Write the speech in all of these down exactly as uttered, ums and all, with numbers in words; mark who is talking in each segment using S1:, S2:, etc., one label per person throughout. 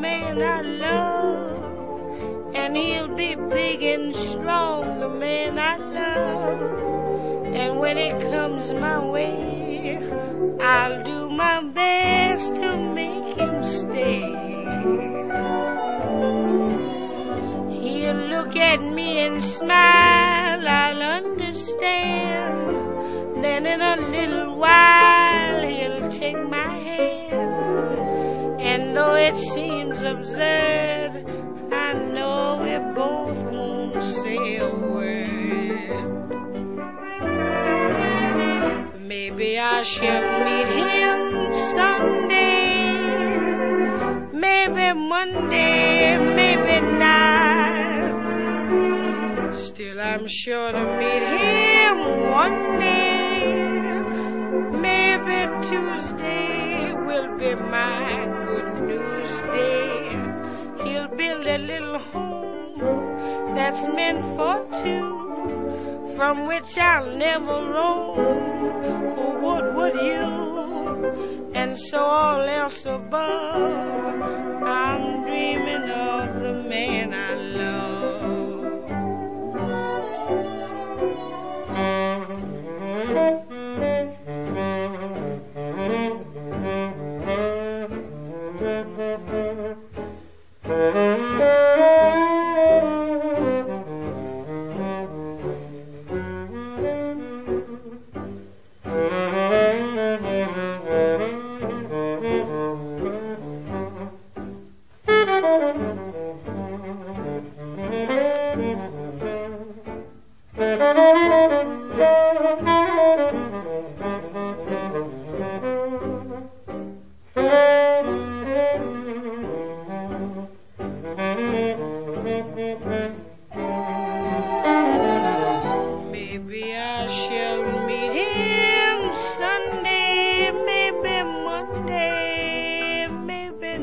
S1: man I love, and he'll be big and strong, the man I love. And when it comes my way, I'll do my best to make him stay. He'll look at me and smile, I'll understand. Then in a little while he'll take my hand. And though it seems absurd, I know we both won't say a word. Maybe I shall meet him someday, maybe Monday, maybe night. Still I'm sure to meet him one day. Maybe Tuesday will be my good news day. He'll build a little home that's meant for two, from which I'll never roam. Oh, what would you? And so all else above, I'm dreaming of the man I love. Maybe I shall meet him Sunday, maybe Monday, maybe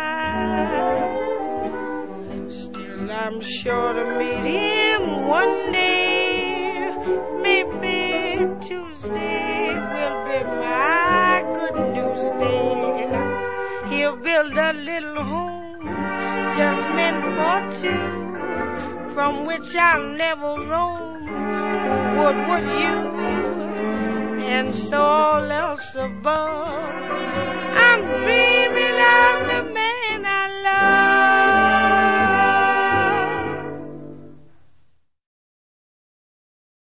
S1: night. Still I'm sure to meet him one day. Maybe Tuesday will be my good news day. He'll build a little home just meant for two, from which I'll never roam. What would you? And so all else above,